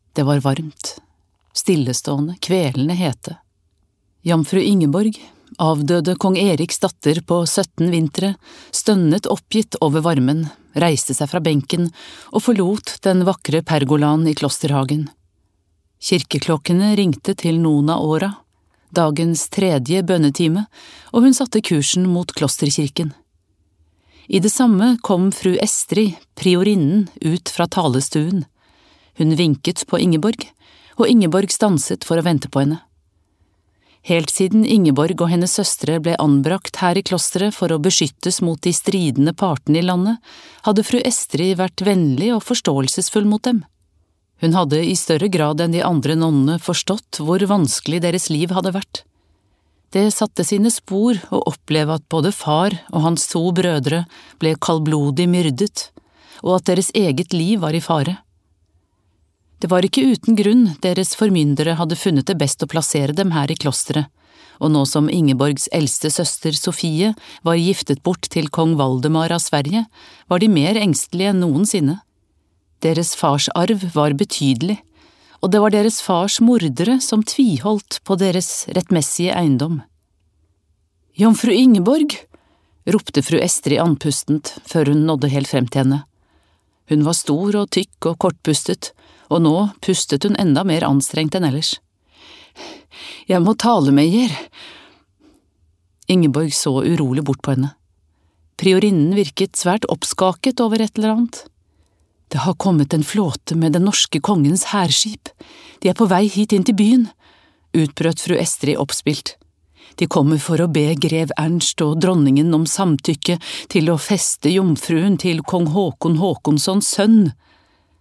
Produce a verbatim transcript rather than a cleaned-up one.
Det var varmt, stillestående, kvelende hete. Jomfru Ingeborg, avdøde kong Eriks datter på sytten vintre, stønnet oppgitt over varmen, reiste seg fra benken og forlot den vakre pergolaen i klosterhagen. Kirkeklokkene ringte til noen av åra, dagens tredje bønnetime, og hun satte kursen mot klosterkirken. I det samme kom fru Estrid, priorinnen, ut fra talestuen. Hun vinket på Ingeborg, og Ingeborg stanset for å vente på henne. Helt siden Ingeborg og hennes søstre ble anbrakt her i klosteret for å beskyttes mot de stridende partene i landet, hadde fru Estrid vært vennlig og forståelsesfull mot dem. Hun hadde i større grad enn de andre nonnene forstått hvor vanskelig deres liv hadde vært. Det satte sine spor å oppleve at både far og hans to brødre ble kaldblodig myrdet, og at deres eget liv var i fare. Det var ikke uten grunn deres formyndere hadde funnet det best å plassere dem her i klosteret, og nå som Ingeborgs eldste søster Sofie var giftet bort til kong Valdemar av Sverige, var de mer engstelige enn noensinne. Deres fars arv var betydelig, og det var deres fars mordere som tviholdt på deres rettmessige eiendom. «Jomfru Ingeborg!» ropte fru Estrid andpustent før hun nådde helt frem til henne. Hun var stor og tykk og kortpustet, og nå pustet hun enda mer anstrengt enn ellers. «Jeg må tale med jer!» Ingeborg så urolig bort på henne. Priorinnen virket svært oppskaket over et eller annet. «Det har kommet en flåte med den norske kongens hærskip. De er på vei hit inn til byen», utbrøt fru Estrid oppspilt. «De kommer for å be grev Ernst og dronningen om samtykke til å feste jomfruen til kong Håkon Håkonssons sønn.»